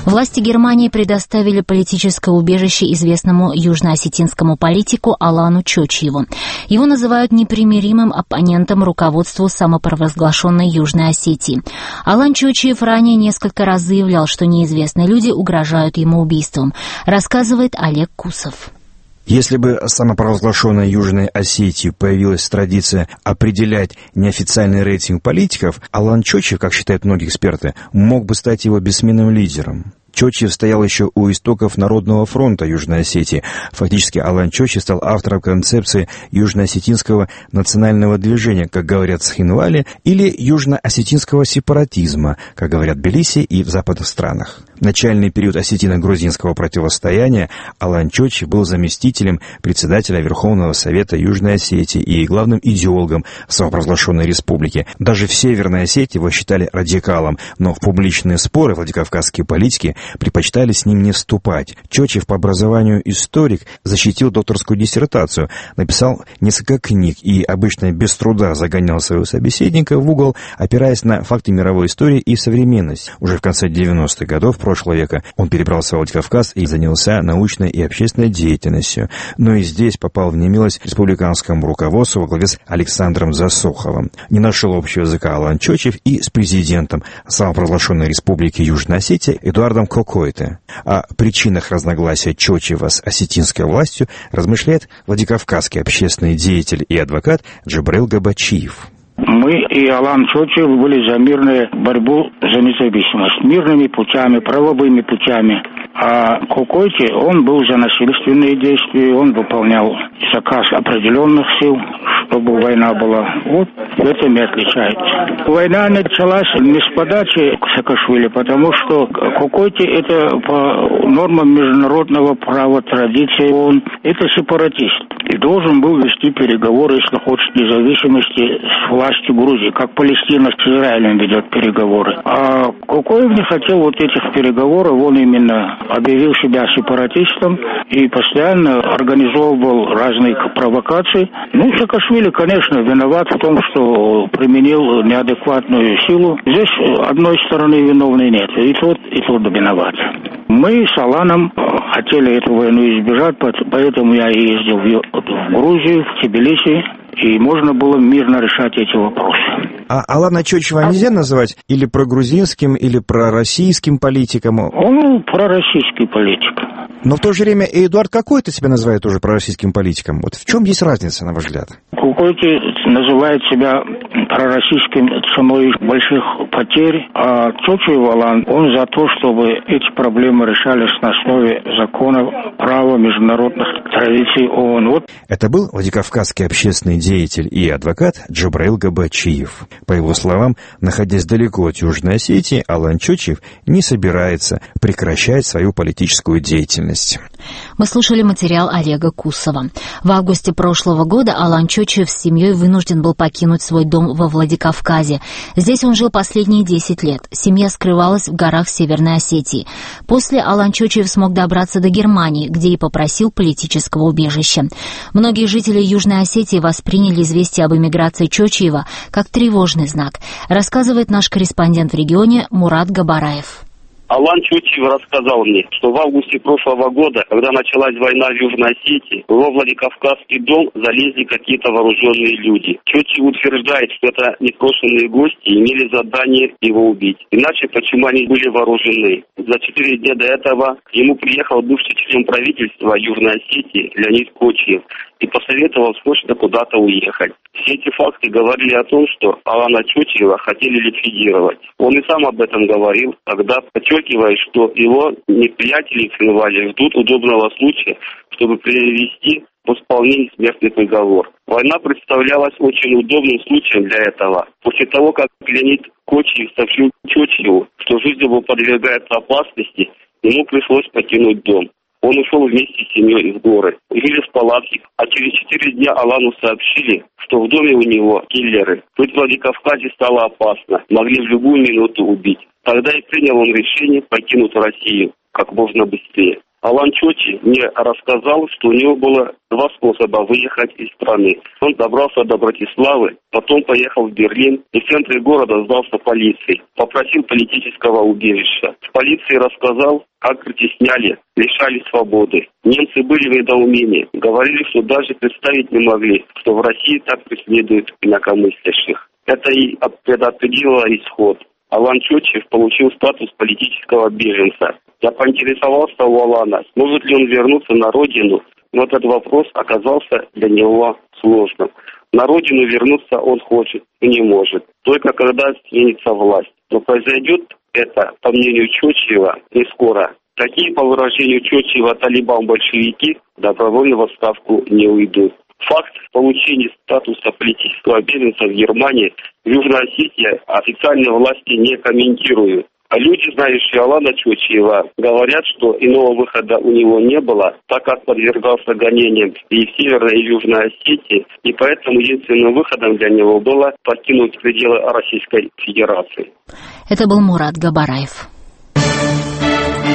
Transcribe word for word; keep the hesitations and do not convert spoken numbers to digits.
Власти Германии предоставили политическое убежище известному южноосетинскому политику Алану Чочиеву. Его называют непримиримым оппонентом руководству самопровозглашенной Южной Осетии. Алан Чочиев ранее несколько раз заявлял, что неизвестные люди угрожают ему убийством, рассказывает Олег Кусов. Если бы самопровозглашенной Южной Осетии появилась традиция определять неофициальный рейтинг политиков, Алан Чочиев, как считают многие эксперты, мог бы стать его бессменным лидером. Чочиев стоял еще у истоков Народного фронта Южной Осетии. Фактически Алан Чочиев стал автором концепции южноосетинского национального движения, как говорят в Цхинвале, или южноосетинского сепаратизма, как говорят в Тбилиси и в западных странах. В начальный период осетино-грузинского противостояния Алан Чочиев был заместителем председателя Верховного Совета Южной Осетии и главным идеологом самопровозглашенной республики. Даже в Северной Осетии его считали радикалом, но в публичные споры владикавказские политики предпочитали с ним не вступать. Чочиев по образованию историк, защитил докторскую диссертацию, написал несколько книг и обычно без труда загонял своего собеседника в угол, опираясь на факты мировой истории и современность. Уже в конце девяностых годов прошлого века он перебрался в Владикавказ и занялся научной и общественной деятельностью. Но и здесь попал в немилость республиканскому руководству во главе с Александром Засоховым. Не нашел общего языка Алан Чочиев и с президентом самопровозглашенной республики Южная Осетия Эдуардом Кокойте. О причинах разногласия Чочиева с осетинской властью размышляет владикавказский общественный деятель и адвокат Джабраил Габачиев. Мы и Алан Чочиев были за мирную борьбу за независимость. Мирными путями, правовыми путями. А Кокойте, он был за насильственные действия, он выполнял заказ определенных сил, чтобы война была. Вот в этом и отличается. Война началась не с подачи Саакашвили, потому что Кокойте это по нормам международного права, традиции, он это сепаратист. И должен был вести переговоры, если хочет, независимости с властью Грузии, как Палестина с Израилем ведет переговоры. А Кокоев не хотел вот этих переговоров, он именно объявил себя сепаратистом и постоянно организовывал разные провокации. Ну, Саакашвили, конечно, виноват в том, что применил неадекватную силу. Здесь одной стороны виновной нет, и тот, и тот виноват. Мы с Аланом хотели эту войну избежать, поэтому я и ездил в Грузию, в Тбилиси, и можно было мирно решать эти вопросы. А Алана Чочиева нельзя называть или прогрузинским, или пророссийским политиком? Он пророссийский политик. Но в то же время и Эдуард Кокойте себя называет тоже пророссийским политиком. Вот в чем есть разница, на ваш взгляд? Кокойте называет себя пророссийским ценой больших потерь, а Чочиев Алан, он за то, чтобы эти проблемы решались на основе законов, права, международных традиций ООН. Вот. Это был владикавказский общественный деятель и адвокат Джабраил Габачиев. По его словам, находясь далеко от Южной Осетии, Алан Чочиев не собирается прекращать свою политическую деятельность. Мы слушали материал Олега Кусова. В августе прошлого года Алан Чочиев с семьей вынужден был покинуть свой дом во Владикавказе. Здесь он жил последние десять лет. Семья скрывалась в горах Северной Осетии. После Алан Чочиев смог добраться до Германии, где и попросил политического убежища. Многие жители Южной Осетии восприняли известие об эмиграции Чочиева как тревожный знак, рассказывает наш корреспондент в регионе Мурат Габараев. Алан Чочиев рассказал мне, что в августе прошлого года, когда началась война в Южной Осетии, в его Владикавказский дом залезли какие-то вооруженные люди. Чочиев утверждает, что это непрошенные гости имели задание его убить. Иначе почему они были вооружены? За четыре дня до этого к нему приехал бывший член правительства Южной Осетии Леонид Кочиев и посоветовал срочно куда-то уехать. Все эти факты говорили о том, что Алана Чочиева хотели ликвидировать. Он и сам об этом говорил, тогда подчеркивая, что его неприятели в Цхинвале ждут удобного случая, чтобы привести в исполнение смертный приговор. Война представлялась очень удобным случаем для этого. После того, как Леонид Кочиев сообщил Чочиеву, что жизнь его подвергается опасности, ему пришлось покинуть дом. Он ушел вместе с семьей в горы. Жили в палатке, а через четыре дня Алану сообщили, что в доме у него киллеры. Быть в Владикавказе стало опасно, могли в любую минуту убить. Тогда и принял он решение покинуть Россию как можно быстрее. Алан Чочи мне рассказал, что у него было два способа выехать из страны. Он добрался до Братиславы, потом поехал в Берлин и в центре города сдался полиции. Попросил политического убежища. В полиции рассказал, как притесняли, лишали свободы. Немцы были в недоумении. Говорили, что даже представить не могли, что в России так преследуют инакомыслящих. Это и предопределило исход. Алан Чочев получил статус политического беженца. Я поинтересовался у Алана, сможет ли он вернуться на родину, но этот вопрос оказался для него сложным. На родину вернуться он хочет и не может, только когда сменится власть. Но произойдет это, по мнению Чочева, не скоро. Такие, по выражению Чочева, талибан-большевики добровольно в отставку не уйдут. Факт получения статуса политического беженца в Германии в Южной Осетии официальные власти не комментируют. А люди, знающие Алана Чочева, говорят, что иного выхода у него не было, так как подвергался гонениям и в Северной, и в Южной Осетии, и поэтому единственным выходом для него было покинуть пределы Российской Федерации. Это был Мурат Габараев.